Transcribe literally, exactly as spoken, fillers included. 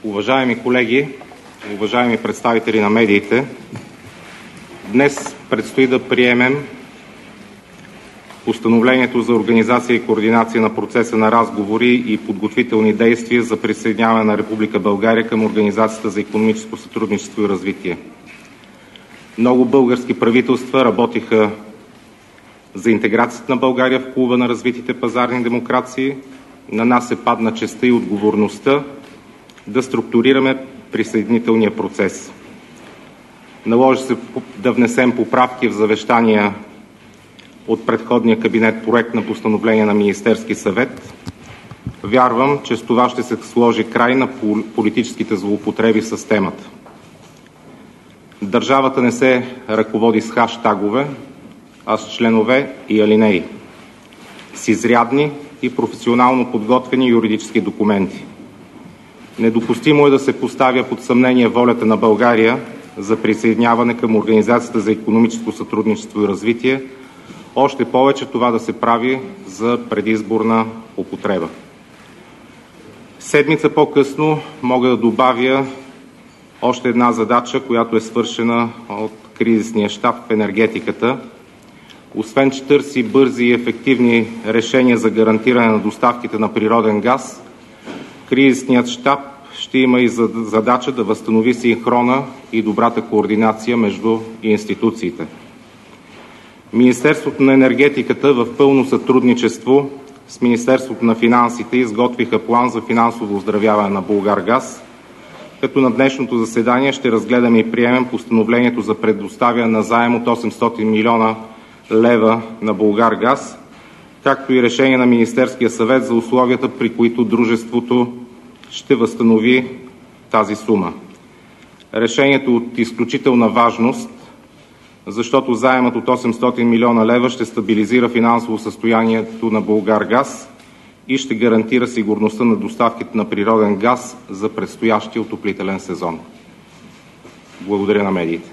Уважаеми колеги, уважаеми представители на медиите, днес предстои да приемем Постановлението за организация и координация на процеса на разговори и подготвителни действия за присъединяване на Република България към Организацията за икономическо сътрудничество и развитие. Много български правителства работиха за интеграцията на България в клуба на развитите пазарни демокрации. На нас се падна честта и отговорността да структурираме присъединителния процес. Наложи се да внесем поправки в завещания от предходния кабинет проект на постановление на Министерския съвет. Вярвам, че с това ще се сложи край на политическите злоупотреби с темата. Държавата не се ръководи с хаштагове, а с членове и алинеи, с изрядни и професионално подготвени юридически документи. Недопустимо е да се поставя под съмнение волята на България за присъединяване към Организацията за икономическо сътрудничество и развитие, още повече това да се прави за предизборна употреба. Седмица по-късно мога да добавя още една задача, която е свършена от кризисния щаб в енергетиката. Освен че търси бързи и ефективни решения за гарантиране на доставките на природен газ, кризисният щаб ще има и задача да възстанови синхрона и добрата координация между институциите. Министерството на енергетиката в пълно сътрудничество с Министерството на финансите изготвиха план за финансово оздравяване на Булгаргаз, като на днешното заседание ще разгледаме и приемем постановлението за предоставяне на заем от осемстотин милиона лева на Булгаргаз, както и решение на Министерския съвет за условията, при които дружеството ще възстанови тази сума. Решението е от изключителна важност, защото заемът от осемстотин милиона лева ще стабилизира финансово състоянието на Булгаргаз и ще гарантира сигурността на доставките на природен газ за предстоящия отоплителен сезон. Благодаря на медиите.